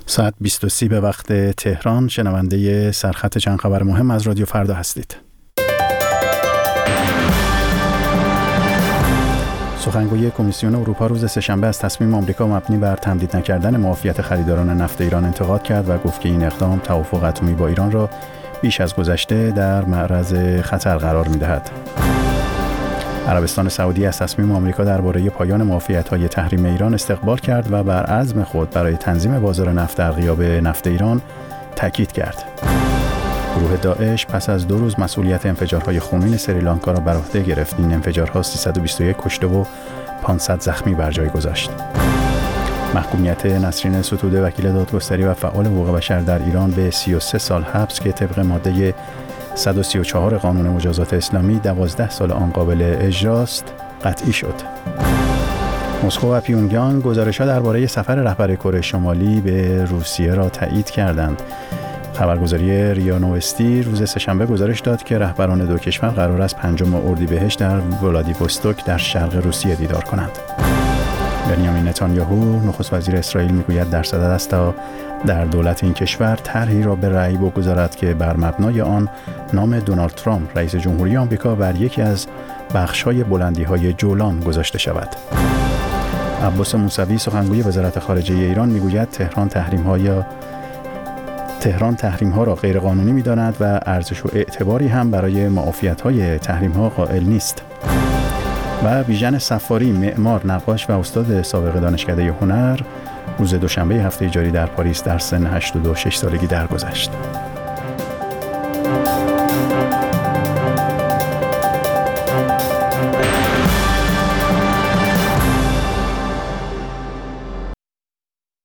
ساعت 20:30 به وقت تهران. شنونده سرخط چند خبر مهم از رادیو فردا هستید. سخنگوی کمیسیون اروپا روز سه‌شنبه از تصمیم آمریکا مبنی بر تمدید نکردن معافیت خریداران نفت ایران انتقاد کرد و گفت که این اقدام توافق اتمی با ایران را بیش از گذشته در معرض خطر قرار می‌دهد. عربستان سعودی از تصمیم آمریکا درباره پایان معافیت‌های تحریم ایران استقبال کرد و بر عزم خود برای تنظیم بازار نفت در غیاب نفت ایران تاکید کرد. گروه داعش پس از 2 روز مسئولیت انفجارهای خونین سریلانکا را بر عهده گرفت. این انفجارها 321 کشته و 500 زخمی بر جای گذاشت. محکومیت نسرین ستوده وکیل دادگستری و فعال حقوق بشر در ایران به 33 سال حبس که طبق ماده 134 قانون مجازات اسلامی 12 سال آن قابل اجراست قطعی شد. مسکو و پیونگیانگ گزارش‌ها درباره سفر رهبر کره شمالی به روسیه را تایید کردند. خبرگزاری ریا نوستی روز سه‌شنبه گزارش داد که رهبران دو کشور قرار است 5 اردیبهشت در ولادیوستوک در شرق روسیه دیدار کنند. بنیامین نتانیاهو نخست وزیر اسرائیل میگوید در صدد است تا در دولت این کشور طرحی را به رأی بگذارد که بر مبنای آن نام دونالد ترامپ رئیس جمهوری آمریکا بر یکی از بخش‌های بلندی‌های جولان گذاشته شود. عباس موسوی سخنگوی وزارت خارجه ایران میگوید تهران تحریم‌ها را غیرقانونی می‌داند و ارزش و اعتباری هم برای معافیت‌های تحریم‌ها قائل نیست. و بیژن صفاری معمار، نقاش و استاد سابق دانشکده هنر روز دوشنبه هفته جاری در پاریس در سن 86 سالگی درگذشت.